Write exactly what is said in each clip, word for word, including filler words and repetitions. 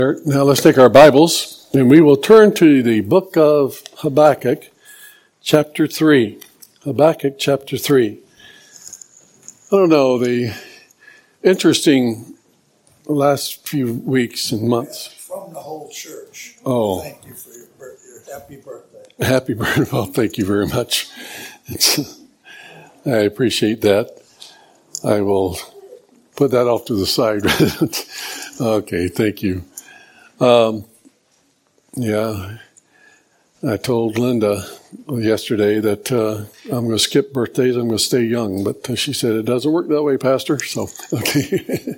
Now let's take our Bibles and we will turn to the book of Habakkuk, chapter three. Habakkuk, chapter three. I don't know, the interesting last few weeks and months. From the whole church. Oh. Thank you for your, birth, your happy birthday. Happy birthday. Well, thank you very much. It's, I appreciate that. I will put that off to the side. Okay, thank you. Um, yeah, I told Linda yesterday that uh, I'm going to skip birthdays. I'm going to stay young, but uh, she said it doesn't work that way, Pastor. So, okay,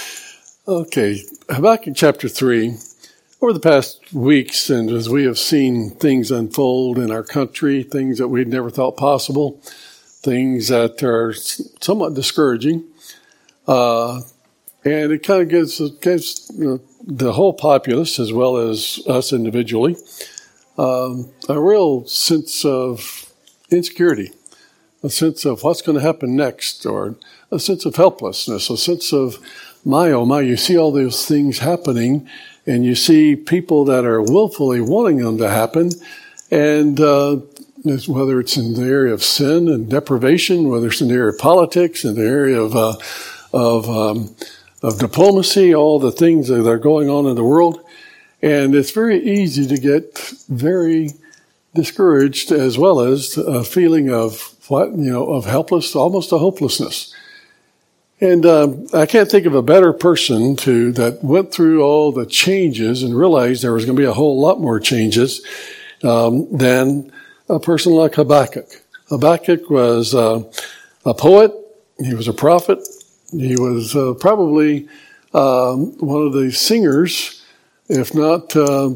okay. Habakkuk chapter three. Over the past weeks, and as we have seen things unfold in our country, things that we'd never thought possible, things that are somewhat discouraging, uh, and it kind of gives gives you know, the whole populace, as well as us individually, um, a real sense of insecurity, a sense of what's going to happen next, or a sense of helplessness, a sense of, my, oh my, you see all those things happening, and you see people that are willfully wanting them to happen, and uh, whether it's in the area of sin and deprivation, whether it's in the area of politics, in the area of uh, of um, of diplomacy, all the things that are going on in the world. And it's very easy to get very discouraged, as well as a feeling of what, you know, of helpless, almost a hopelessness. And um, I can't think of a better person to that went through all the changes and realized there was going to be a whole lot more changes um, than a person like Habakkuk. Habakkuk was uh, a poet. He was a prophet. He was uh, probably um, one of the singers, if not uh,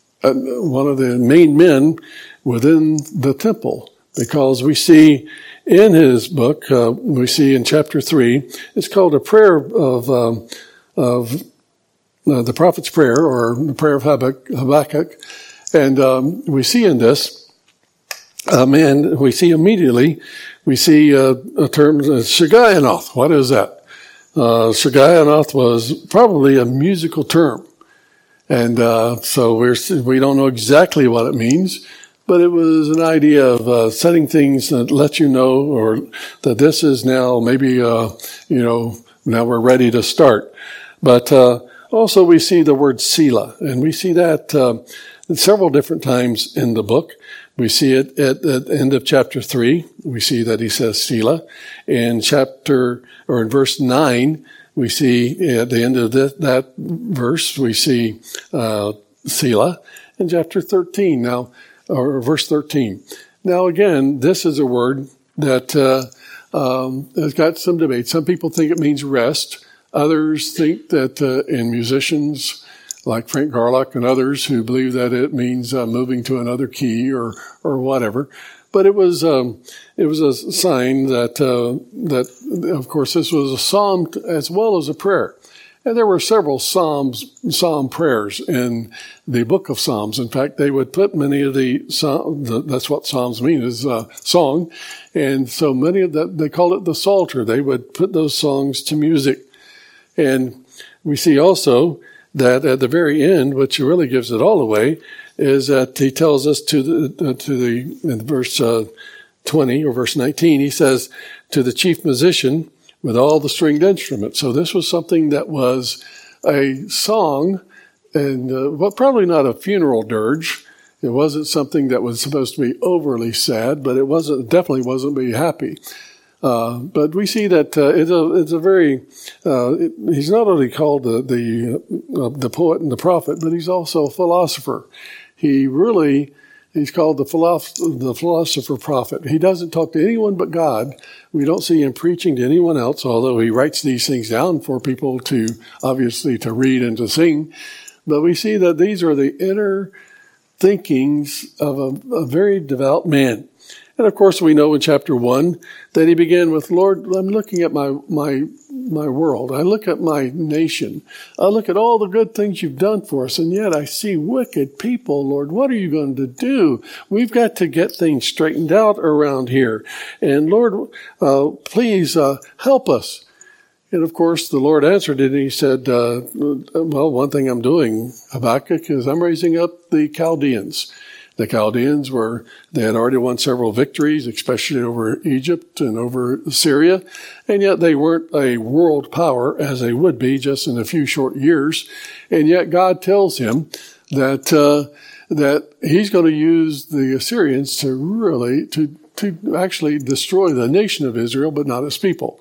one of the main men within the temple, because we see in his book, uh, we see in chapter three, it's called a prayer of um, of uh, the prophet's prayer, or the prayer of Habakkuk, and um, we see in this, um, and we see immediately, we see uh, a term, uh, Shigayanoth. What is that? Uh, Shigayanoth was probably a musical term. And uh, so we're, we don't know exactly what it means, but it was an idea of uh, setting things that let you know, or that this is now maybe, uh, you know, now we're ready to start. But uh, also we see the word Selah, and we see that uh, several different times in the book. We see it at, at the end of chapter three. We see that he says Selah. In chapter, or in verse nine, we see at the end of the, that verse, we see uh, Selah. In chapter thirteen now, or verse thirteen. Now again, this is a word that uh, um, has got some debate. Some people think it means rest. Others think that uh, in musicians, like Frank Garlock and others, who believe that it means uh, moving to another key or or whatever. But it was um, it was a sign that uh, that of course this was a psalm as well as a prayer, and there were several psalms psalm prayers in the book of Psalms. In fact, they would put many of the, the that's what psalms mean, is uh, song, and so many of that they called it the Psalter. They would put those songs to music, and we see also that at the very end, which really gives it all away, is that he tells us to the, uh, to the, in verse uh, twenty or verse nineteen, he says, to the chief musician with all the stringed instruments. So this was something that was a song, and uh, well, probably not a funeral dirge. It wasn't something that was supposed to be overly sad, but it wasn't, definitely wasn't be happy. Uh, but we see that uh, it's a it's a very uh, it, he's not only called the the, uh, the poet and the prophet, but he's also a philosopher. He really he's called the philosopher the philosopher prophet. He doesn't talk to anyone but God. We don't see him preaching to anyone else, although he writes these things down for people to obviously to read and to sing. But we see that these are the inner thinkings of a, a very devout man. And of course, we know in chapter one that he began with, Lord, I'm looking at my my my world. I look at my nation. I look at all the good things you've done for us, and yet I see wicked people. Lord, what are you going to do? We've got to get things straightened out around here. And Lord, uh, please uh, help us. And of course, the Lord answered it, and he said, uh, well, one thing I'm doing, Habakkuk, is I'm raising up the Chaldeans. The Chaldeans were, they had already won several victories, especially over Egypt and over Syria, and yet they weren't a world power as they would be just in a few short years. And yet God tells him that, uh, that he's going to use the Assyrians to really, to, to actually destroy the nation of Israel, but not its people.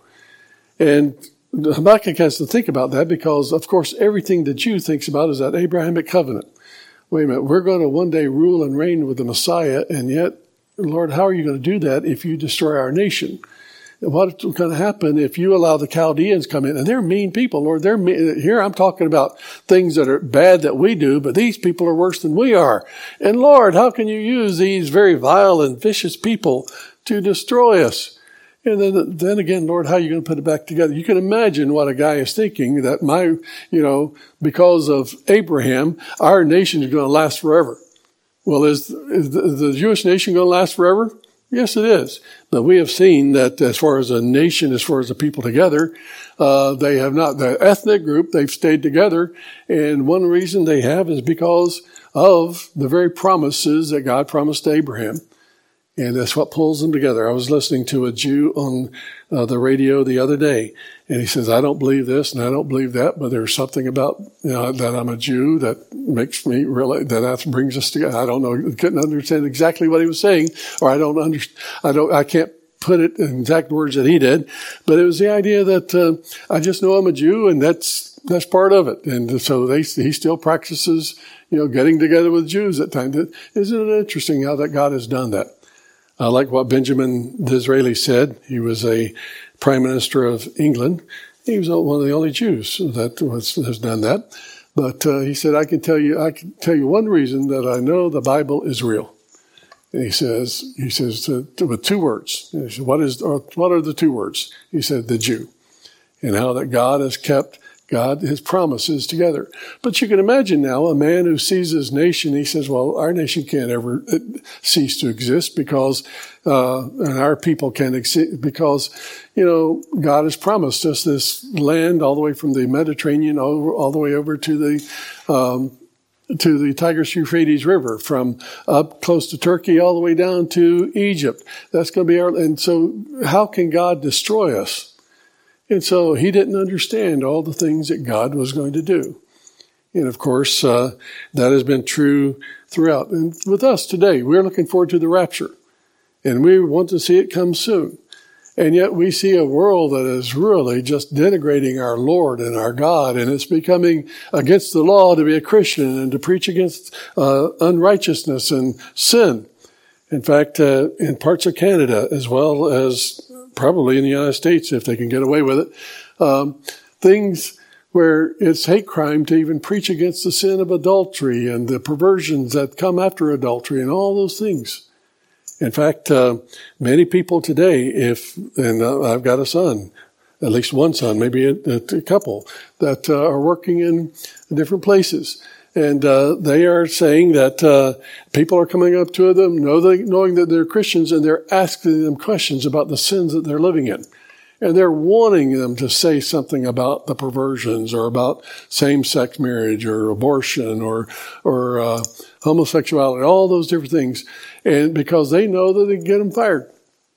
And Habakkuk has to think about that because, of course, everything the Jew thinks about is that Abrahamic covenant. Wait a minute, we're going to one day rule and reign with the Messiah, and yet, Lord, how are you going to do that if you destroy our nation? And what's going to happen if you allow the Chaldeans come in? And they're mean people, Lord. They're mean. Here I'm talking about things that are bad that we do, but these people are worse than we are. And Lord, how can you use these very vile and vicious people to destroy us? And then, then again, Lord, how are you going to put it back together? You can imagine what a guy is thinking, that my, you know, because of Abraham, our nation is going to last forever. Well, is, is the, the Jewish nation going to last forever? Yes, it is. But we have seen that as far as a nation, as far as the people together, uh, they have not, the ethnic group, they've stayed together. And one reason they have is because of the very promises that God promised to Abraham. And that's what pulls them together. I was listening to a Jew on uh, the radio the other day, and he says, I don't believe this and I don't believe that, but there's something about, you know, that I'm a Jew that makes me really, that, that brings us together. I don't know, couldn't understand exactly what he was saying, or I don't understand, I don't, I can't put it in exact words that he did, but it was the idea that uh, I just know I'm a Jew, and that's, that's part of it. And so they, he still practices, you know, getting together with Jews at times. Isn't it interesting how that God has done that? I like what Benjamin Disraeli said. He was a prime minister of England. He was one of the only Jews that was, has done that. But uh, he said, I can tell you, I can tell you one reason that I know the Bible is real. And he says, he says to, to, with two words. He said, what is, or what are the two words? He said, the Jew, and how that God has kept God, his promises together. But you can imagine now a man who sees his nation, he says, well, our nation can't ever cease to exist because, uh, and our people can't exist because, you know, God has promised us this land all the way from the Mediterranean all, all the way over to the, um, to the Tigris-Euphrates River, from up close to Turkey all the way down to Egypt. That's going to be our, and so how can God destroy us? And so he didn't understand all the things that God was going to do. And of course, uh, that has been true throughout. And with us today, we're looking forward to the rapture. And we want to see it come soon. And yet we see a world that is really just denigrating our Lord and our God. And it's becoming against the law to be a Christian and to preach against uh, unrighteousness and sin. In fact, uh, in parts of Canada, as well as probably in the United States, if they can get away with it, um, things where it's hate crime to even preach against the sin of adultery and the perversions that come after adultery and all those things. In fact, uh, many people today, if, and uh, I've got a son, at least one son, maybe a, a couple, that uh, are working in different places. And uh, they are saying that uh, people are coming up to them, know they, knowing that they're Christians, and they're asking them questions about the sins that they're living in. And they're wanting them to say something about the perversions or about same-sex marriage or abortion or or uh, homosexuality, all those different things, and because they know that they can get them fired.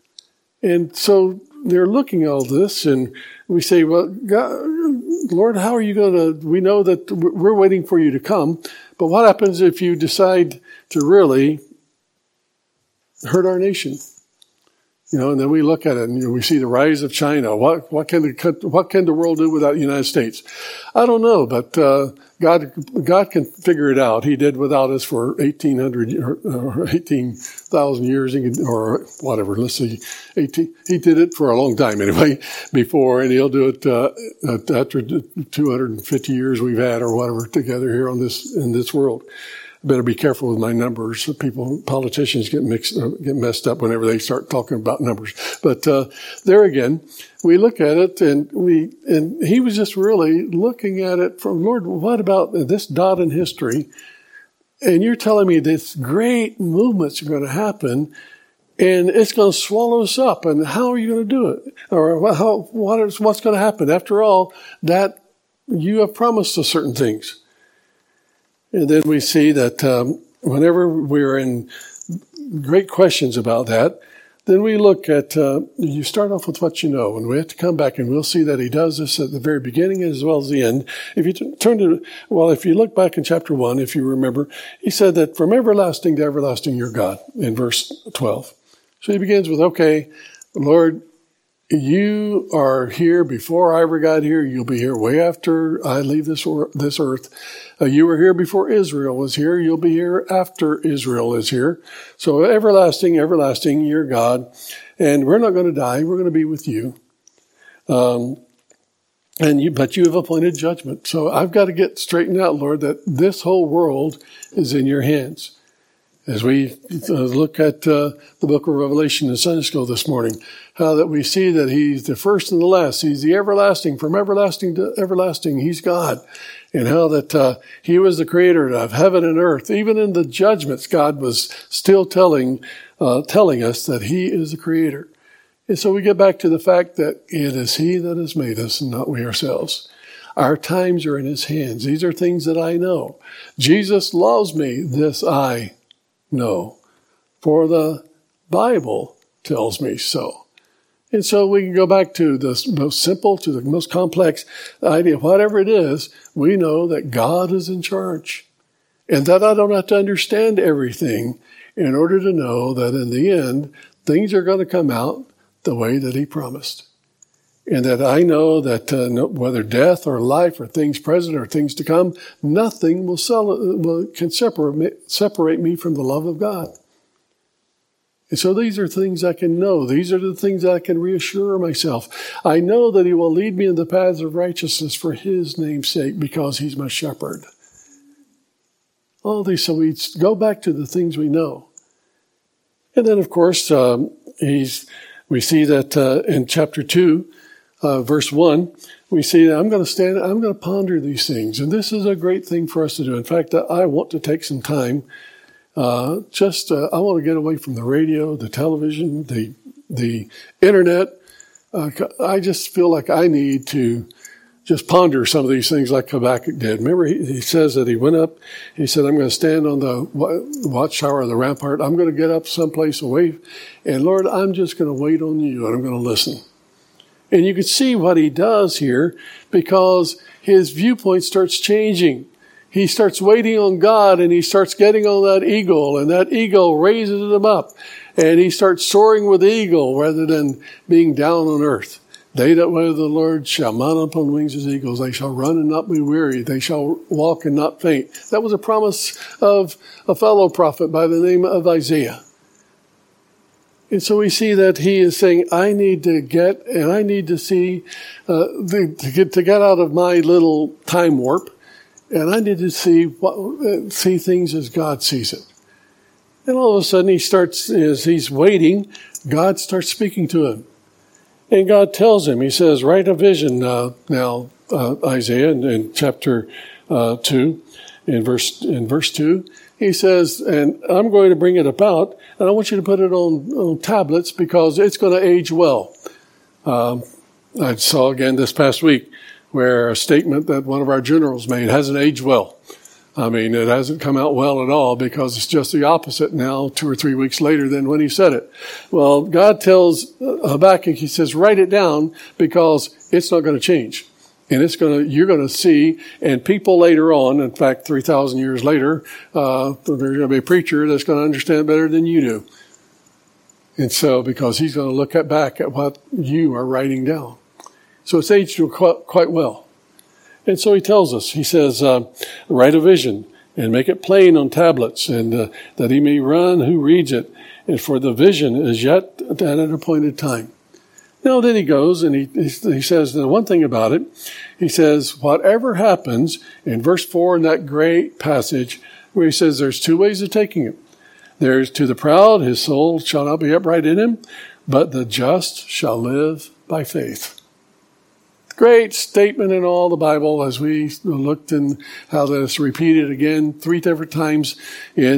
And so they're looking at all this, and we say, well, God, Lord, how are you going to, we know that we're waiting for you to come, but what happens if you decide to really hurt our nation? You know, and then we look at it and you know, we see the rise of China. What, what can the, what can the world do without the United States? I don't know, but, uh, God, God can figure it out. He did without us for eighteen hundred or eighteen thousand years or whatever. Let's see. eighteen, he did it for a long time anyway before, and he'll do it, uh, after two hundred fifty years we've had or whatever together here on this, in this world. I better be careful with my numbers. People, politicians get mixed, uh, get messed up whenever they start talking about numbers. But uh, there again, we look at it, and we, and he was just really looking at it from, Lord, what about this dot in history? And you're telling me this great movement's going to happen, And it's going to swallow us up. And how are you going to do it? Or how, what is, what's going to happen? After all, that you have promised us certain things. And then we see that um, whenever we're in great questions about that, then we look at, uh, you start off with what you know, and we have to come back and we'll see that he does this at the very beginning as well as the end. If you t- turn to, well, if you look back in chapter one, if you remember, he said that from everlasting to everlasting, you're God, in verse twelve. So he begins with, okay, Lord, you are here before I ever got here. You'll be here way after I leave this or, this earth. Uh, you were here before Israel was here. You'll be here after Israel is here. So everlasting, everlasting, you're God. And we're not going to die. We're going to be with you. Um, and you, but you have appointed judgment. So I've got to get straightened out, Lord, that this whole world is in your hands. As we uh, look at uh, the book of Revelation in Sunday school this morning, how that we see that he's the first and the last. He's the everlasting, from everlasting to everlasting. He's God. And how that uh, he was the creator of heaven and earth. Even in the judgments, God was still telling uh, telling us that he is the creator. And so we get back to the fact that it is he that has made us and not we ourselves. Our times are in his hands. These are things that I know. Jesus loves me. This I know. For the Bible tells me so. And so we can go back to the most simple to the most complex idea. Whatever it is, we know that God is in charge. And that I don't have to understand everything in order to know that in the end, things are going to come out the way that he promised. And that I know that uh, no, whether death or life or things present or things to come, nothing will, sell, will can separate, separate me from the love of God. And so these are things I can know. These are the things I can reassure myself. I know that he will lead me in the paths of righteousness for his name's sake because he's my shepherd. All these, so we go back to the things we know. And then, of course, um, he's, we see that uh, in chapter two, uh, verse one, we see that I'm going to stand, I'm going to ponder these things. And this is a great thing for us to do. In fact, I want to take some time Uh, just, uh, I want to get away from the radio, the television, the, the internet. Uh, I just feel like I need to just ponder some of these things like Habakkuk did. Remember, he, he says that he went up, he said, I'm going to stand on the watchtower of the rampart. I'm going to get up someplace away. And Lord, I'm just going to wait on you and I'm going to listen. And you can see what he does here because his viewpoint starts changing. He starts waiting on God and he starts getting on that eagle and that eagle raises him up and he starts soaring with the eagle rather than being down on earth. They that wait on the Lord shall mount upon wings as eagles. They shall run and not be weary. They shall walk and not faint. That was a promise of a fellow prophet by the name of Isaiah. And so we see that he is saying, I need to get, and I need to see, uh, the, to get, to get out of my little time warp. And I need to see what, see things as God sees it. And all of a sudden he starts, as he's waiting, God starts speaking to him. And God tells him, he says, write a vision uh, now, uh, Isaiah, in, in chapter uh, two, in verse in verse two. He says, and I'm going to bring it about, and I want you to put it on, on tablets because it's going to age well. Um, I saw again this past week, where a statement that one of our generals made hasn't aged well. I mean, it hasn't come out well at all because it's just the opposite now, two or three weeks later than when he said it. Well, God tells Habakkuk, he says, write it down because it's not going to change. And it's going to, you're going to see, and people later on, in fact, three thousand years later, uh, there's going to be a preacher that's going to understand better than you do. And so, because he's going to look at back at what you are writing down. So it's aged quite, quite well. And so he tells us, he says, uh, write a vision and make it plain on tablets and uh, that he may run who reads it. And for the vision is yet at an appointed time. Now then he goes and he, he says the one thing about it. He says, whatever happens in verse four in that great passage where he says there's two ways of taking it. There's to the proud, his soul shall not be upright in him, but the just shall live by faith. Great statement in all the Bible as we looked in how that's repeated again three different times in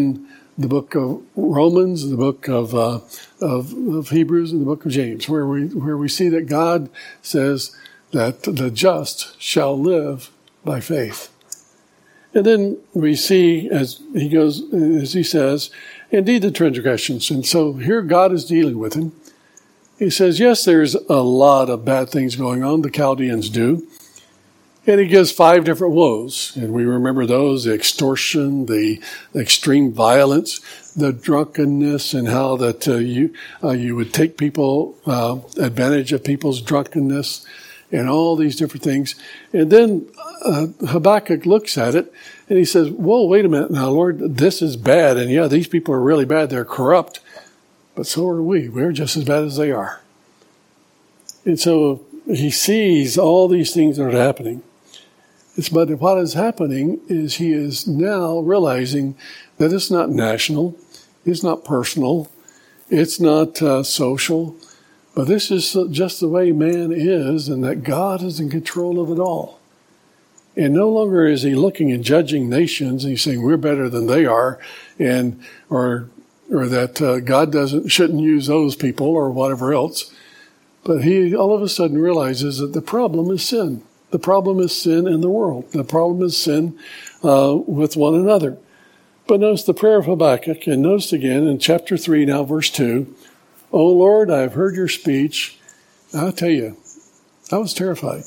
the book of Romans, the book of, uh, of of Hebrews, and the book of James, where we where we see that God says that the just shall live by faith. And then we see, as he goes, as he says, indeed the transgressions. And so here God is dealing with him. He says, yes, there's a lot of bad things going on. The Chaldeans do. And he gives five different woes. And we remember those: the extortion, the extreme violence, the drunkenness, and how that uh, you uh, you would take people, uh, advantage of people's drunkenness, and all these different things. And then uh, Habakkuk looks at it and he says, whoa, wait a minute now, Lord, this is bad. And yeah, these people are really bad. They're corrupt. But so are we. We're just as bad as they are. And so he sees all these things that are happening. It's, but what is happening is he is now realizing that it's not national, it's not personal, it's not uh, social, but this is just the way man is, and that God is in control of it all. And no longer is he looking and judging nations, and he's saying we're better than they are, and or or that uh, God doesn't shouldn't use those people or whatever else. But he all of a sudden realizes that the problem is sin. The problem is sin in the world. The problem is sin uh, with one another. But notice the prayer of Habakkuk, and notice again in chapter three, now verse two, O Lord, I have heard your speech. I'll tell you, I was terrified.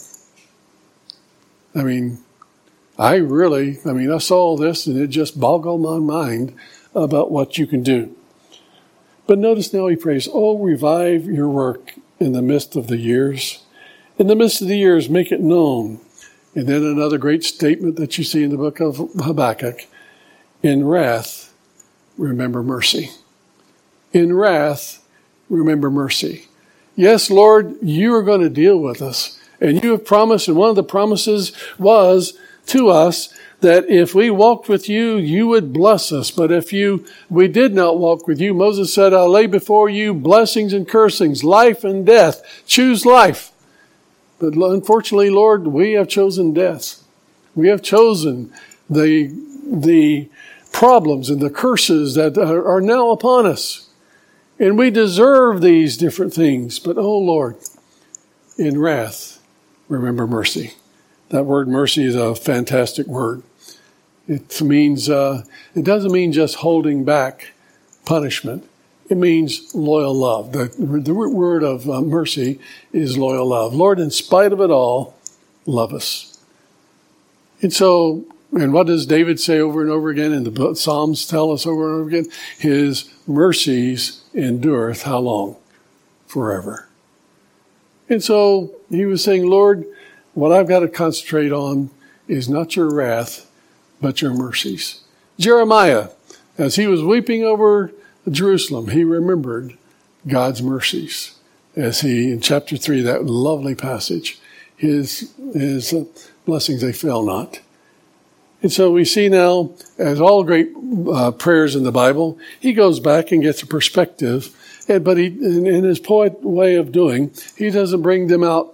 I mean, I really, I mean, I saw this and it just boggled my mind about what you can do. But notice now he prays, oh, revive your work in the midst of the years. In the midst of the years, make it known. And then another great statement that you see in the book of Habakkuk. In wrath, remember mercy. In wrath, remember mercy. Yes, Lord, you are going to deal with us. And you have promised, and one of the promises was to us that if we walked with you, you would bless us. But if you we did not walk with you, Moses said, I'll lay before you blessings and cursings, life and death. Choose life. But unfortunately, Lord, we have chosen death. We have chosen the, the problems and the curses that are, are now upon us. And we deserve these different things. But, oh, Lord, in wrath, remember mercy. That word mercy is a fantastic word. It means, uh, it doesn't mean just holding back punishment. It means loyal love. The, the word of uh, mercy is loyal love. Lord, in spite of it all, love us. And so, and what does David say over and over again? And the Psalms tell us over and over again, his mercies endureth how long? Forever. And so he was saying, Lord, what I've got to concentrate on is not your wrath, but your mercies. Jeremiah, as he was weeping over Jerusalem, he remembered God's mercies. As he, in chapter three, that lovely passage, his, his uh, blessings, they fail not. And so we see now, as all great uh, prayers in the Bible, he goes back and gets a perspective. And, but he, in, in his poet way of doing, he doesn't bring them out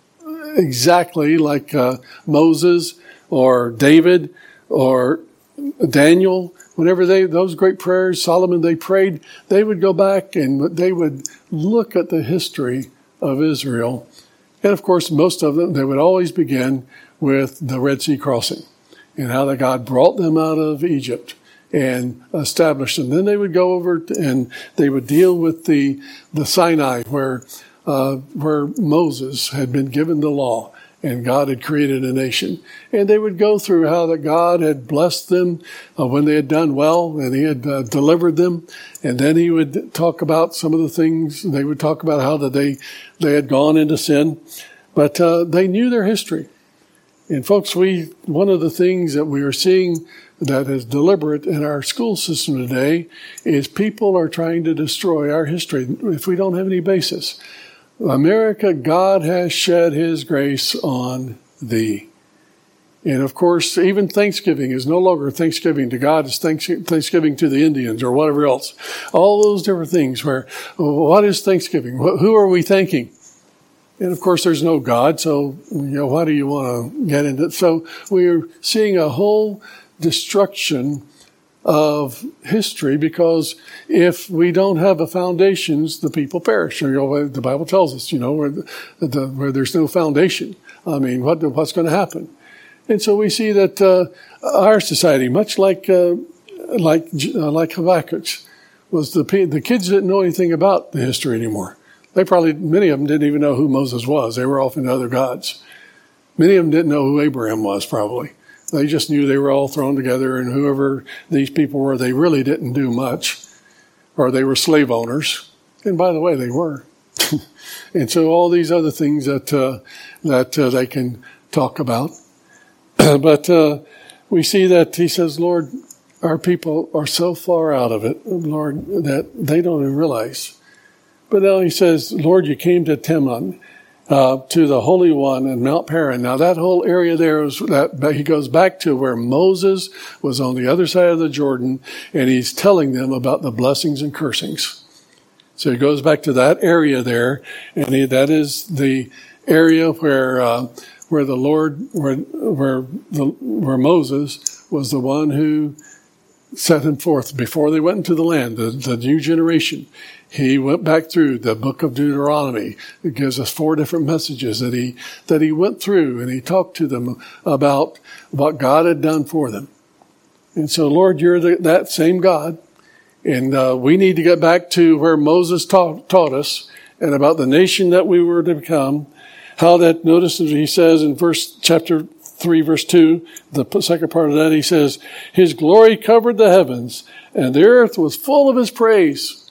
exactly like uh, Moses or David or Daniel. Whenever they, those great prayers, Solomon, they prayed, they would go back and they would look at the history of Israel. And of course, most of them, they would always begin with the Red Sea crossing and how that God brought them out of Egypt and established them. Then they would go over to, and they would deal with the, the Sinai where, uh, where Moses had been given the law. And God had created a nation. And they would go through how that God had blessed them uh, when they had done well and he had uh, delivered them. And then he would talk about some of the things. They would talk about how that they, they had gone into sin. But uh, they knew their history. And folks, we one of the things that we are seeing that is deliberate in our school system today is people are trying to destroy our history if we don't have any basis. America, God has shed his grace on thee. And of course, even Thanksgiving is no longer Thanksgiving to God, it's Thanksgiving to the Indians or whatever else. All those different things where, what is Thanksgiving? Who are we thanking? And of course, there's no God, so, you know, why do you want to get into it? So we're seeing a whole destruction of history, because if we don't have the foundations, the people perish. You know, the Bible tells us, you know, where, the, the, where there's no foundation. I mean, what what's going to happen? And so we see that uh, our society, much like uh, like uh, like Habakkuk's, was the the kids didn't know anything about the history anymore. They probably, many of them didn't even know who Moses was. They were off into other gods. Many of them didn't know who Abraham was, probably. They just knew they were all thrown together, and whoever these people were, they really didn't do much, or they were slave owners. And by the way, they were. And so all these other things that uh, that uh, they can talk about. But uh, we see that he says, Lord, our people are so far out of it, Lord, that they don't even realize. But now he says, Lord, you came to Teman, uh, to the Holy One and Mount Paran. Now that whole area there is that he goes back to where Moses was on the other side of the Jordan, and he's telling them about the blessings and cursings. So he goes back to that area there, and he, that is the area where uh, where the Lord, where where the, where Moses was the one who set him forth before they went into the land, the, the new generation. He went back through the book of Deuteronomy. It gives us four different messages that he that he went through, and he talked to them about what God had done for them. And so, Lord, you're the, that same God. And uh, we need to get back to where Moses taught, taught us, and about the nation that we were to become. How that, notice he says in verse chapter three, verse two, the second part of that, he says, his glory covered the heavens, and the earth was full of his praise.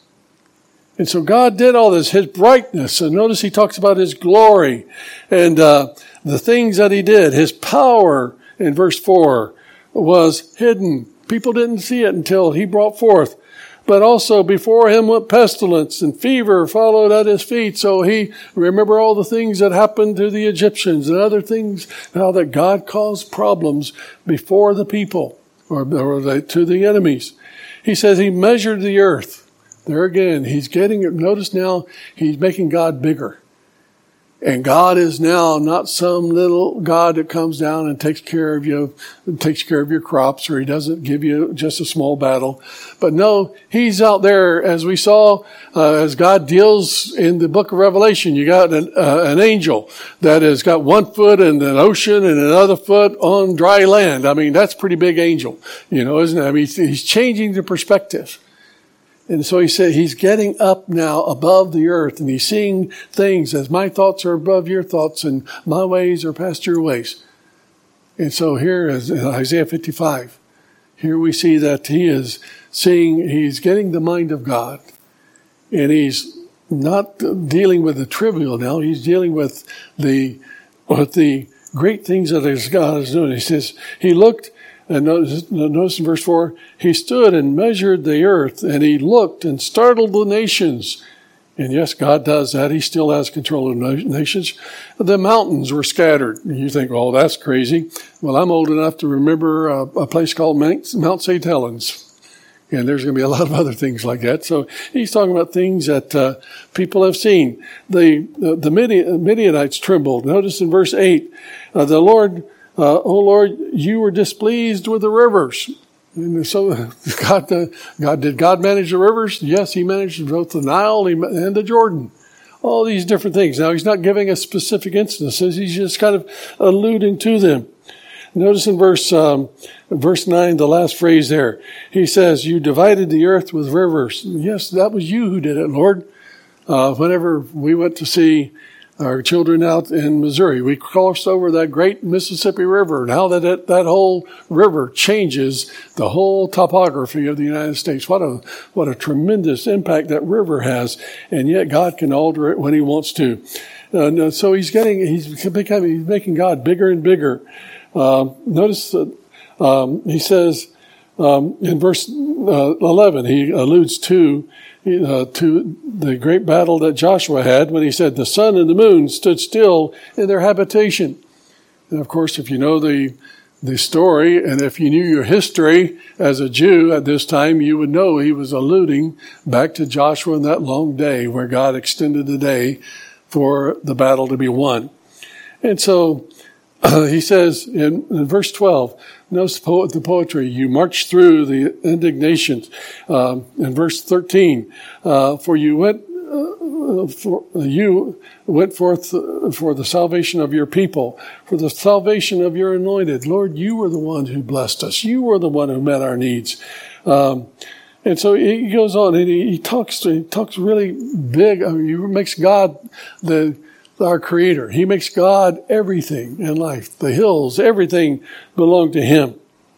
And so God did all this, his brightness. And notice he talks about his glory and uh, the things that he did. His power, in verse four, was hidden. People didn't see it until he brought forth. But also before him went pestilence, and fever followed at his feet. So he, remember all the things that happened to the Egyptians and other things, how that God caused problems before the people, or, or the, to the enemies. He says he measured the earth. There again, he's getting it. Notice now he's making God bigger. And God is now not some little God that comes down and takes care of you, and takes care of your crops, or he doesn't give you just a small battle. But no, he's out there, as we saw, uh, as God deals in the book of Revelation. You got an, uh, an angel that has got one foot in an ocean and another foot on dry land. I mean, that's a pretty big angel, you know, isn't it? I mean, he's, he's changing the perspective. And so he said he's getting up now above the earth, and he's seeing things as my thoughts are above your thoughts and my ways are past your ways. And so here is Isaiah fifty-five. Here we see that he is seeing, he's getting the mind of God. And he's not dealing with the trivial now. He's dealing with the, with the great things that his God is doing. He says, he looked, and notice, notice in verse four, he stood and measured the earth, and he looked and startled the nations. And yes, God does that. He still has control of nations. The mountains were scattered. And you think, oh, that's crazy. Well, I'm old enough to remember a, a place called Mount Saint Helens. And there's going to be a lot of other things like that. So he's talking about things that uh, people have seen. The, the, the Midianites trembled. Notice in verse eight, uh, the Lord... Uh, oh Lord, you were displeased with the rivers. And so God, uh, God, did God manage the rivers? Yes, he managed both the Nile and the Jordan. All these different things. Now, he's not giving us specific instances. He's just kind of alluding to them. Notice in verse, um, verse nine, the last phrase there. He says, you divided the earth with rivers. Yes, that was you who did it, Lord. Uh, whenever we went to see our children out in Missouri, we crossed over that great Mississippi River. Now that it, that whole river changes the whole topography of the United States. What a what a tremendous impact that river has, and yet God can alter it when He wants to. Uh, so He's getting He's becoming He's making God bigger and bigger. Uh, notice that um, He says um, in verse uh, eleven, He alludes to. Uh, to the great battle that Joshua had when he said the sun and the moon stood still in their habitation. And of course, if you know the the story, and if you knew your history as a Jew at this time, you would know he was alluding back to Joshua and that long day where God extended the day for the battle to be won. And so uh, he says in, in verse twelve, Notice the poetry. You marched through the indignations. Um, in verse thirteen, uh, for you went, uh, for you went forth for the salvation of your people, for the salvation of your anointed. Lord, you were the one who blessed us. You were the one who met our needs. Um, and so he goes on, and he, he talks. He talks really big. I mean, he makes God the our creator. He makes God everything in life. The hills, everything belong to him.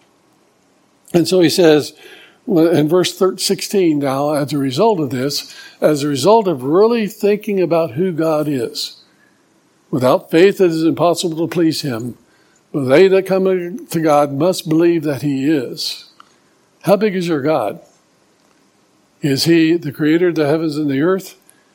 And so he says in verse sixteen, now, as a result of this, as a result of really thinking about who God is, without faith it is impossible to please him, but they that come to God must believe that he is. How big is your God? Is he the creator of the heavens and the earth?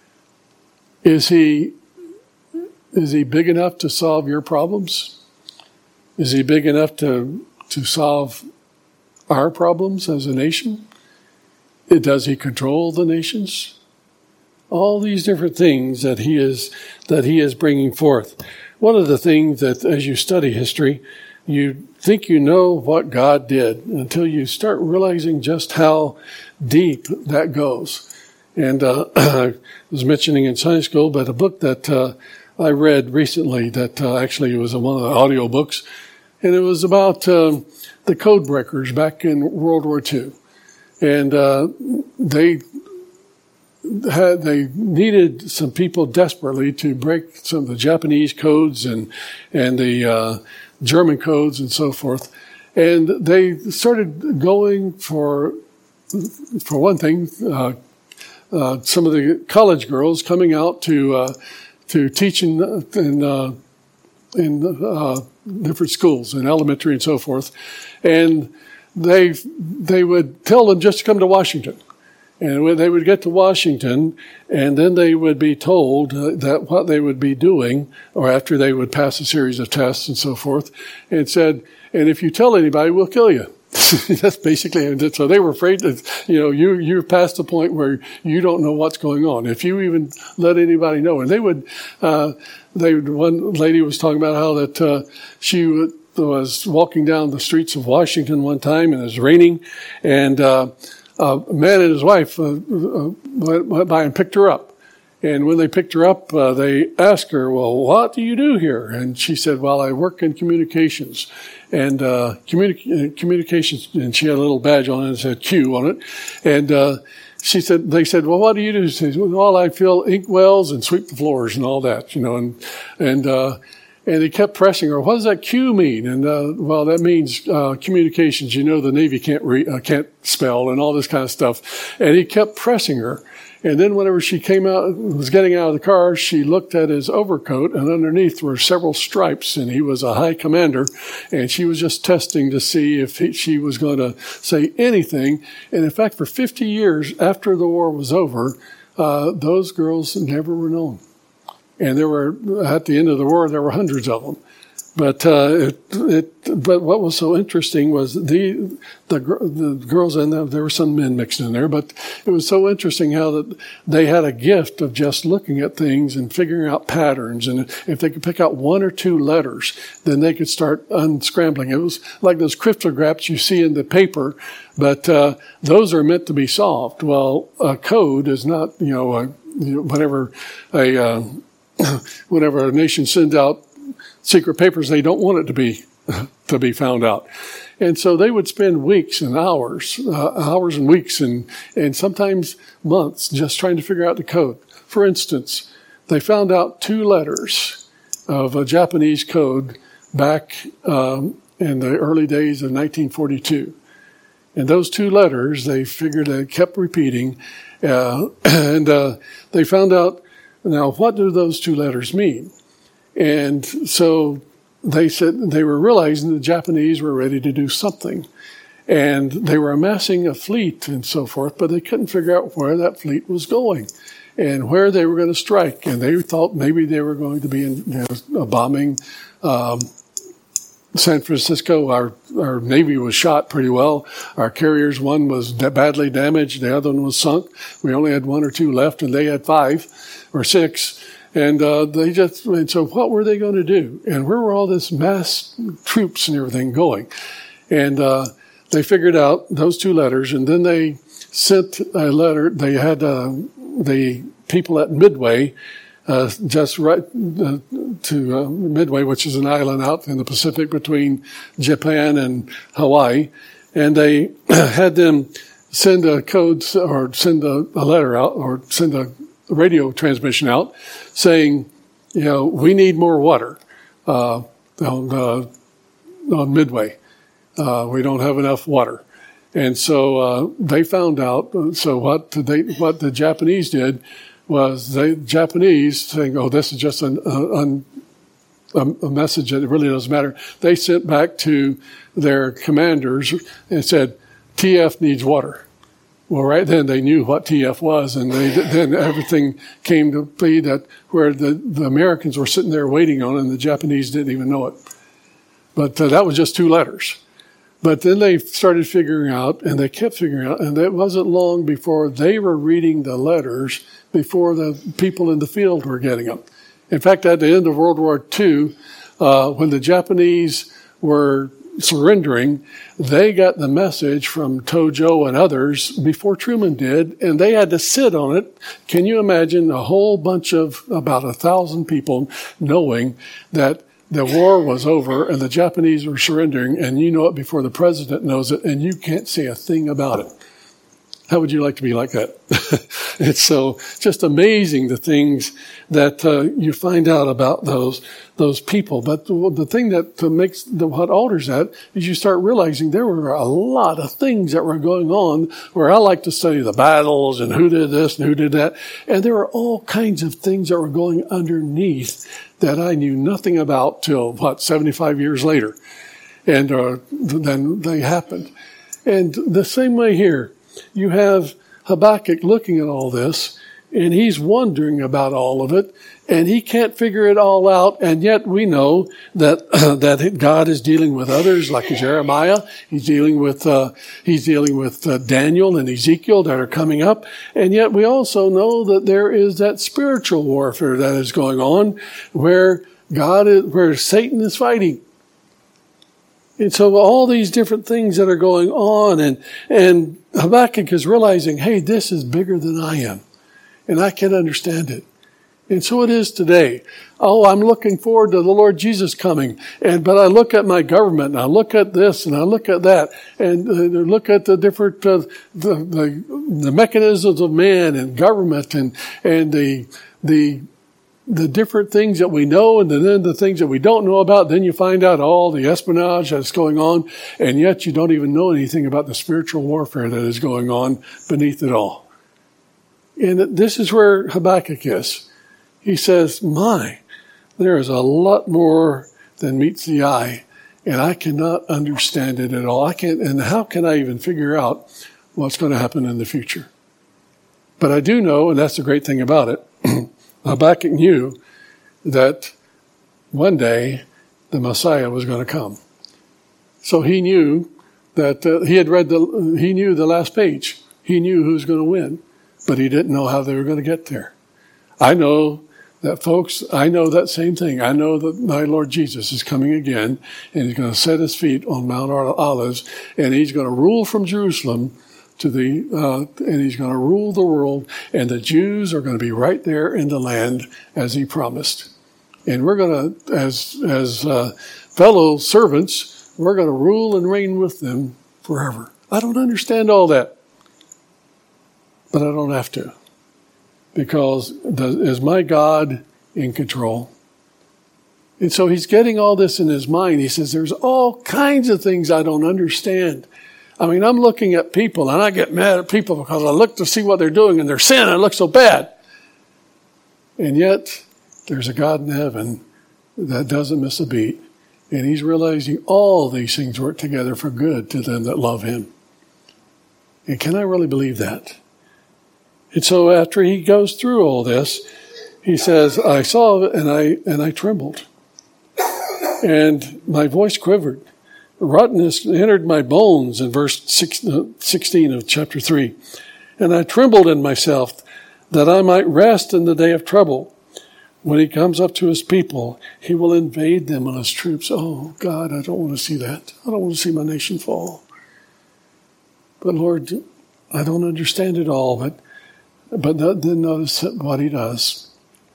Is he Is he big enough to solve your problems? Is he big enough to, to solve our problems as a nation? Does he control the nations? All these different things that he is, that he is bringing forth. One of the things that as you study history, you think you know what God did until you start realizing just how deep that goes. And uh, I was mentioning in Sunday school, but a book that uh, I read recently that uh, actually was one of the audio books, and it was about um, the code breakers back in World War Two. And uh, they had they needed some people desperately to break some of the Japanese codes and and the uh, German codes and so forth. And they started going for, for one thing, uh, uh, some of the college girls coming out to uh, to teach in in, uh, in uh, different schools, in elementary and so forth, and they they would tell them just to come to Washington. And when they would get to Washington, and then they would be told uh, that what they would be doing, or after they would pass a series of tests and so forth, and said, and if you tell anybody, we'll kill you. That's basically it. So they were afraid that, you know, you, you're past the point where you don't know what's going on. If you even let anybody know. And they would, uh, they would, one lady was talking about how that, uh, she would, was walking down the streets of Washington one time, and it was raining, and, uh, Uh, a man and his wife uh, uh, went, went by and picked her up. And when they picked her up, uh, they asked her, well, what do you do here? And she said, well, I work in communications. And uh, communi- communications, and she had a little badge on it that said Q on it. And uh, she said, they said, well, what do you do? She said, well, I fill ink wells and sweep the floors and all that, you know. And and uh, and he kept pressing her. What does that Q mean? And uh, well, that means uh, communications. You know, the Navy can't re- uh, can't spell and all this kind of stuff. And he kept pressing her. And then whenever she came out, was getting out of the car, she looked at his overcoat, and underneath were several stripes. And he was a high commander, and she was just testing to see if he, she was going to say anything. And in fact, for fifty years after the war was over, uh, those girls never were known. And there were, at the end of the war, there were hundreds of them. But uh, it, it, but what was so interesting was the the, the girls, and there were some men mixed in there. But it was so interesting how that they had a gift of just looking at things and figuring out patterns. And if they could pick out one or two letters, then they could start unscrambling. It was like those cryptographs you see in the paper, but uh, those are meant to be solved. Well, a code is not. You know, a, you know whenever a uh, whenever a nation sends out secret papers, they don't want it to be to be found out. And so they would spend weeks and hours, uh, hours and weeks and, and sometimes months just trying to figure out the code. For instance, they found out two letters of a Japanese code back um, in the early days of nineteen forty-two. And those two letters, they figured they kept repeating. Uh, and uh, they found out, now, what do those two letters mean? And so they said they were realizing the Japanese were ready to do something. And they were amassing a fleet and so forth, but they couldn't figure out where that fleet was going and where they were going to strike. And they thought maybe they were going to be in, you know, bombing um, San Francisco. Our, our Navy was shot pretty well. Our carriers, one was badly damaged. The other one was sunk. We only had one or two left, and they had five or six. And uh, they just, and so what were they going to do? And where were all this mass troops and everything going? And uh, they figured out those two letters, and then they sent a letter. They had uh, the people at Midway, uh, just right uh, to uh, Midway, which is an island out in the Pacific between Japan and Hawaii, and they had them send a code or send a, a letter out or send a radio transmission out saying, you know, we need more water uh, on, uh, on Midway. Uh, we don't have enough water. And so uh, they found out. So what they, what the Japanese did was the Japanese saying, oh, this is just an, an, a message that really doesn't matter. They sent back to their commanders and said, T F needs water. Well, right then they knew what T F was, and they, then everything came to be that where the, the Americans were sitting there waiting on it, and the Japanese didn't even know it. But uh, that was just two letters. But then they started figuring out, and they kept figuring out, and it wasn't long before they were reading the letters before the people in the field were getting them. In fact, at the end of World War Two, uh, when the Japanese were surrendering, they got the message from Tojo and others before Truman did, and they had to sit on it. Can you imagine a whole bunch of about a thousand people knowing that the war was over and the Japanese were surrendering, and you know it before the president knows it, and you can't say a thing about it? How would you like to be like that? It's so just amazing the things that uh, you find out about those those people. But the, the thing that uh, makes the, what alters that is you start realizing there were a lot of things that were going on where I like to study the battles and who did this and who did that. And there were all kinds of things that were going underneath that I knew nothing about till, what, seventy-five years later. And uh, then they happened. And the same way here. You have Habakkuk looking at all this, and he's wondering about all of it, and he can't figure it all out, and yet we know that uh, that God is dealing with others, like Jeremiah. He's dealing with uh, he's dealing with uh, Daniel and Ezekiel that are coming up, and yet we also know that there is that spiritual warfare that is going on, where God is, where Satan is fighting. And so all these different things that are going on, and and Habakkuk is realizing, hey, this is bigger than I am, and I can't understand it. And so it is today. Oh, I'm looking forward to the Lord Jesus coming, and but I look at my government, and I look at this, and I look at that, and uh, look at the different uh, the, the the mechanisms of man and government, and and the the. the different things that we know and then the things that we don't know about. Then you find out all the espionage that's going on, and yet you don't even know anything about the spiritual warfare that is going on beneath it all. And this is where Habakkuk is. He says, my, there is a lot more than meets the eye, and I cannot understand it at all. I can't, and how can I even figure out what's going to happen in the future? But I do know, and that's the great thing about it, Habakkuk knew that one day the Messiah was going to come. So he knew that uh, he had read the, he knew the last page. He knew who was going to win, but he didn't know how they were going to get there. I know that, folks, I know that same thing. I know that my Lord Jesus is coming again, and he's going to set his feet on Mount Olives, and he's going to rule from Jerusalem to the, uh, and he's going to rule the world, and the Jews are going to be right there in the land as he promised. And we're going to, as, as, uh, fellow servants, we're going to rule and reign with them forever. I don't understand all that, but I don't have to, because the, is my God in control? And so he's getting all this in his mind. He says, there's all kinds of things I don't understand. I mean, I'm looking at people, and I get mad at people because I look to see what they're doing, and their sin, and it looks so bad. And yet, there's a God in heaven that doesn't miss a beat, and he's realizing all these things work together for good to them that love him. And can I really believe that? And so after he goes through all this, he says, I saw it, and I and I trembled, and my voice quivered. Rottenness entered my bones, in verse sixteen of chapter three. And I trembled in myself that I might rest in the day of trouble. when he comes up to his people, he will invade them and his troops. Oh, God, I don't want to see that. I don't want to see my nation fall. But Lord, I don't understand it all, but but then notice what he does.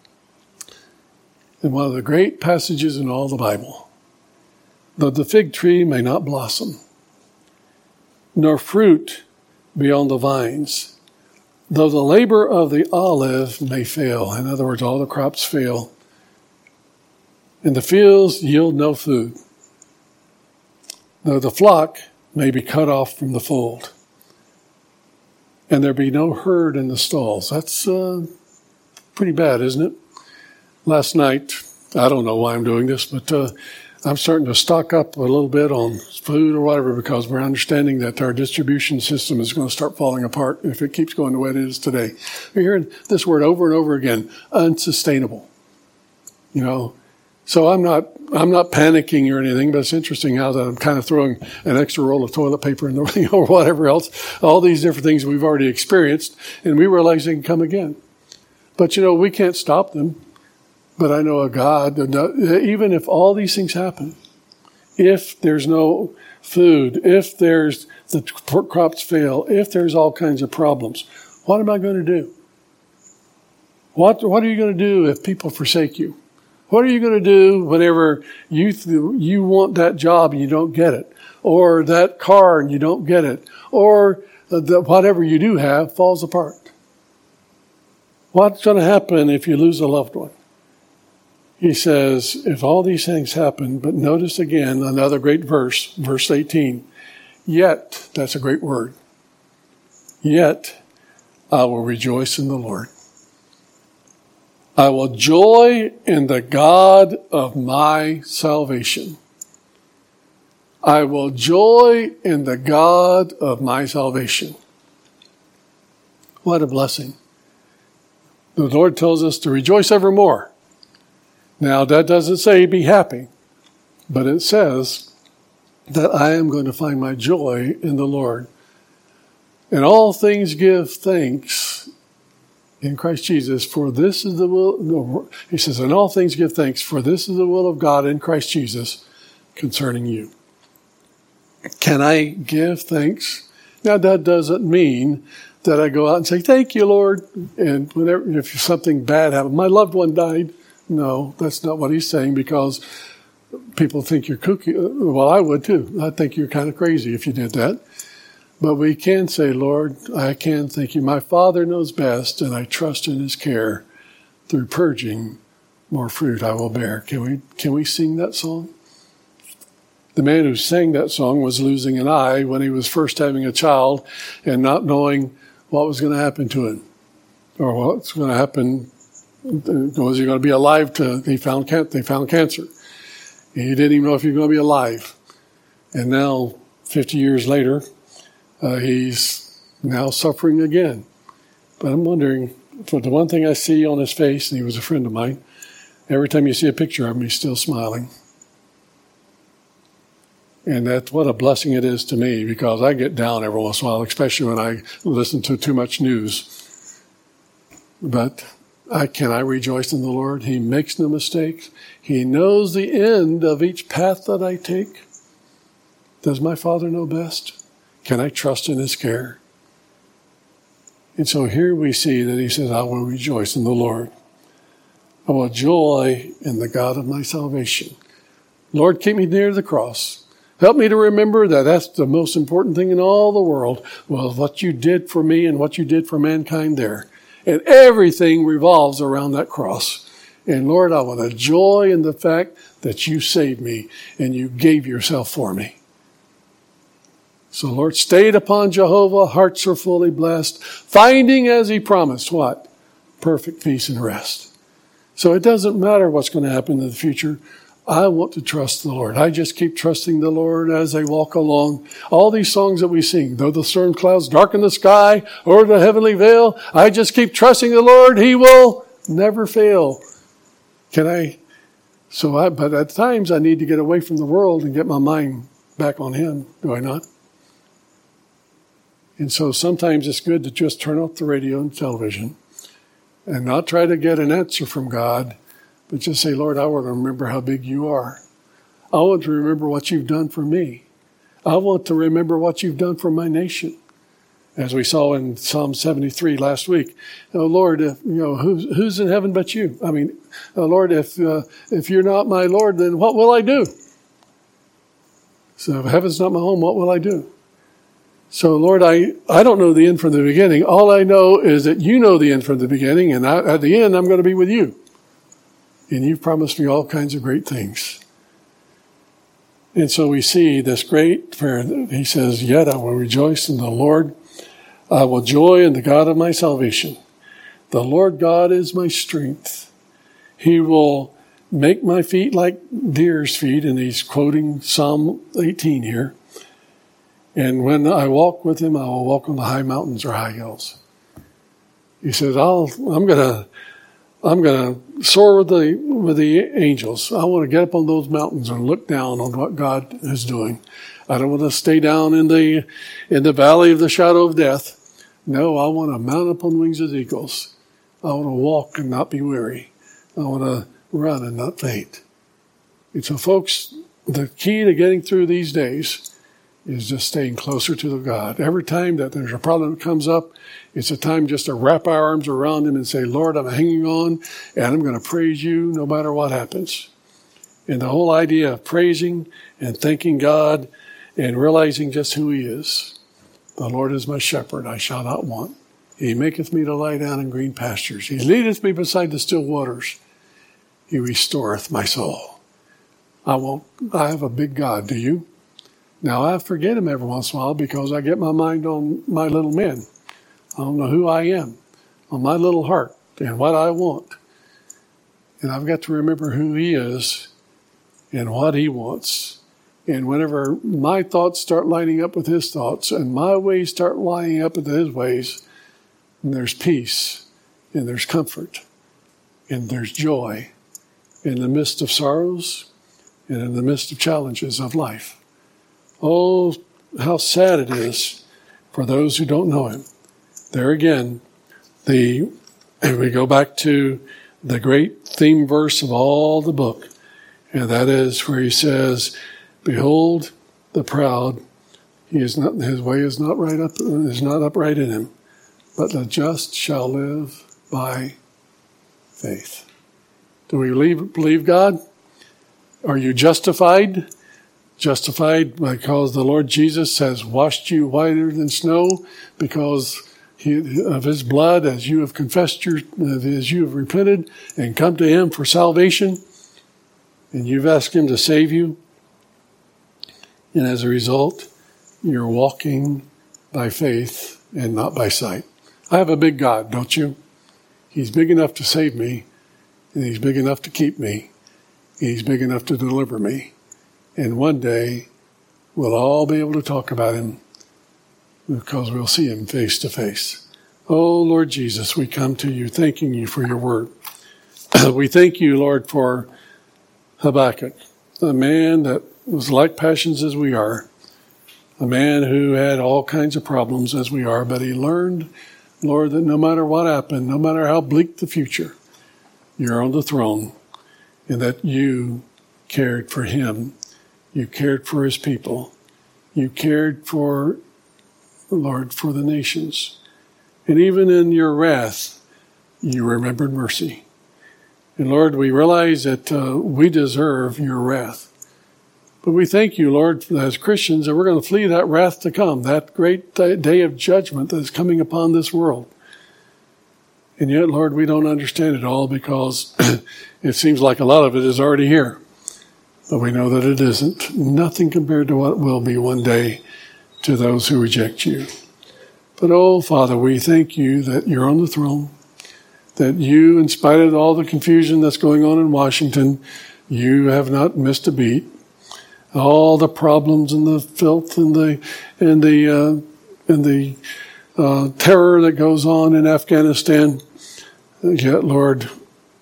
In one of the great passages in all the Bible, though the fig tree may not blossom, nor fruit be on the vines, though the labor of the olive may fail, in other words, all the crops fail, and the fields yield no food, though the flock may be cut off from the fold, and there be no herd in the stalls. That's uh, pretty bad, isn't it? Last night, I don't know why I'm doing this, but uh, I'm starting to stock up a little bit on food or whatever because we're understanding that our distribution system is going to start falling apart if it keeps going the way it is today. We're hearing this word over and over again, unsustainable. You know, so I'm not I'm not panicking or anything, but it's interesting how that I'm kind of throwing an extra roll of toilet paper in the, you know, or whatever else, all these different things we've already experienced, and we realize they can come again. But, you know, we can't stop them. But I know a God, even if all these things happen, if there's no food, if there's the crops fail, if there's all kinds of problems, what am I going to do? What What are you going to do if people forsake you? What are you going to do whenever you you want that job and you don't get it, or that car and you don't get it, or the, whatever you do have falls apart? What's going to happen if you lose a loved one? He says, if all these things happen, but notice again another great verse, verse eighteen, yet, that's a great word, yet I will rejoice in the Lord. I will joy in the God of my salvation. I will joy in the God of my salvation. What a blessing. The Lord tells us to rejoice evermore. Now, that doesn't say be happy, but it says that I am going to find my joy in the Lord. In all things give thanks in Christ Jesus, for this is the will, no, he says, in all things give thanks, for this is the will of God in Christ Jesus concerning you. Can I give thanks? Now, that doesn't mean that I go out and say, thank you, Lord, and whenever, if something bad happened, my loved one died. No, that's not what he's saying, because people think you're kooky. Well, I would too. I think you're kind of crazy if you did that. But we can say, Lord, I can thank you. My Father knows best, and I trust in his care. Through purging, more fruit I will bear. Can we, can we sing that song? The man who sang that song was losing an eye when he was first having a child and not knowing what was going to happen to him or what's going to happen. Was he going to be alive to, he found, they found cancer. He didn't even know if he was going to be alive. And now, fifty years later, uh, he's now suffering again. But I'm wondering, for the one thing I see on his face, and he was a friend of mine, every time you see a picture of him, he's still smiling. And that's what a blessing it is to me, because I get down every once in a while, especially when I listen to too much news. But I, can I rejoice in the Lord? He makes no mistakes. He knows the end of each path that I take. Does my Father know best? Can I trust in his care? And so here we see that he says, I will rejoice in the Lord. I will joy in the God of my salvation. Lord, keep me near the cross. Help me to remember that that's the most important thing in all the world. Well, what you did for me and what you did for mankind there. And everything revolves around that cross. And Lord, I want to joy in the fact that you saved me and you gave yourself for me. So Lord, stayed upon Jehovah, hearts are fully blessed, finding as he promised what? Perfect peace and rest. So it doesn't matter what's going to happen in the future. I want to trust the Lord. I just keep trusting the Lord as I walk along. All these songs that we sing, though the storm clouds darken the sky or the heavenly veil, I just keep trusting the Lord. He will never fail. Can I? So I, but at times I need to get away from the world and get my mind back on him. Do I not? And so sometimes it's good to just turn off the radio and television and not try to get an answer from God, but just say, Lord, I want to remember how big you are. I want to remember what you've done for me. I want to remember what you've done for my nation. As we saw in Psalm seventy-three last week, oh Lord, if, you know who's who's in heaven but you? I mean, oh Lord, if uh, if you're not my Lord, then what will I do? So if heaven's not my home, what will I do? So Lord, I, I don't know the end from the beginning. All I know is that you know the end from the beginning, and I, at the end, I'm going to be with you. And you've promised me all kinds of great things. And so we see this great prayer. He says, yet I will rejoice in the Lord. I will joy in the God of my salvation. The Lord God is my strength. He will make my feet like deer's feet. And he's quoting Psalm eighteen here. And when I walk with him, I will walk on the high mountains or high hills. He says, I'll, I'm going to, I'm going to soar with the, with the angels. I want to get up on those mountains and look down on what God is doing. I don't want to stay down in the, in the valley of the shadow of death. No, I want to mount upon wings as eagles. I want to walk and not be weary. I want to run and not faint. And so folks, the key to getting through these days is just staying closer to the God. Every time that there's a problem that comes up, it's a time just to wrap our arms around him and say, Lord, I'm hanging on, and I'm going to praise you no matter what happens. And the whole idea of praising and thanking God and realizing just who he is. The Lord is my shepherd, I shall not want. He maketh me to lie down in green pastures. He leadeth me beside the still waters. He restoreth my soul. I won't, I have a big God, do you? Now, I forget him every once in a while because I get my mind on my little men. I don't know who I am, on my little heart and what I want. And I've got to remember who he is and what he wants. And whenever my thoughts start lining up with his thoughts and my ways start lining up with his ways, and there's peace and there's comfort and there's joy in the midst of sorrows and in the midst of challenges of life. Oh, how sad it is for those who don't know him. There again, the and we go back to the great theme verse of all the book, and that is where he says, behold the proud, he is not, his way is not right up, is not upright in him, but the just shall live by faith. Do we believe, believe God? Are you justified? Justified because the Lord Jesus has washed you whiter than snow because he, of his blood, as you have confessed your, as you have repented and come to him for salvation, and you've asked him to save you. And as a result, you're walking by faith and not by sight. I have a big God, don't you? He's big enough to save me, and he's big enough to keep me. He's big enough to deliver me. And one day, we'll all be able to talk about him because we'll see him face to face. Oh, Lord Jesus, we come to you thanking you for your word. We thank you, Lord, for Habakkuk, a man that was like passions as we are, a man who had all kinds of problems as we are, but he learned, Lord, that no matter what happened, no matter how bleak the future, you're on the throne, and that you cared for him. You cared for his people. You cared for, Lord, for the nations. And even in your wrath, you remembered mercy. And Lord, we realize that uh, we deserve your wrath. But we thank you, Lord, as Christians, that we're going to flee that wrath to come, that great day of judgment that is coming upon this world. And yet, Lord, we don't understand it all because it seems like a lot of it is already here. But we know that it isn't. Nothing compared to what will be one day to those who reject you. But, oh, Father, we thank you that you're on the throne, that you, in spite of all the confusion that's going on in Washington, you have not missed a beat. All the problems and the filth and the and the uh, and the uh, terror that goes on in Afghanistan. Yet, Lord,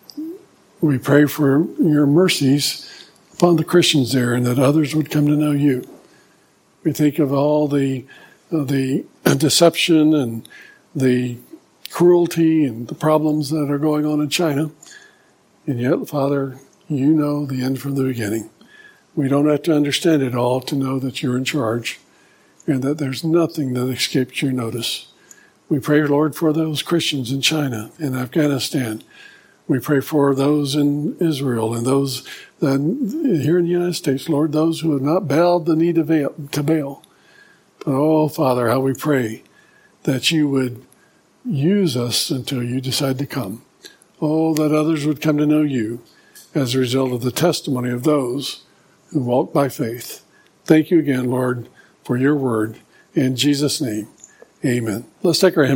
we pray for your mercies upon the Christians there, and that others would come to know you. We think of all the uh, the deception and the cruelty and the problems that are going on in China. And yet, Father, you know the end from the beginning. We don't have to understand it all to know that you're in charge and that there's nothing that escapes your notice. We pray, Lord, for those Christians in China and Afghanistan. We pray for those in Israel and those that here in the United States, Lord, those who have not bowed the knee to Baal. To Baal. But, oh, Father, how we pray that you would use us until you decide to come. Oh, that others would come to know you as a result of the testimony of those who walk by faith. Thank you again, Lord, for your word. In Jesus' name, amen. Let's take our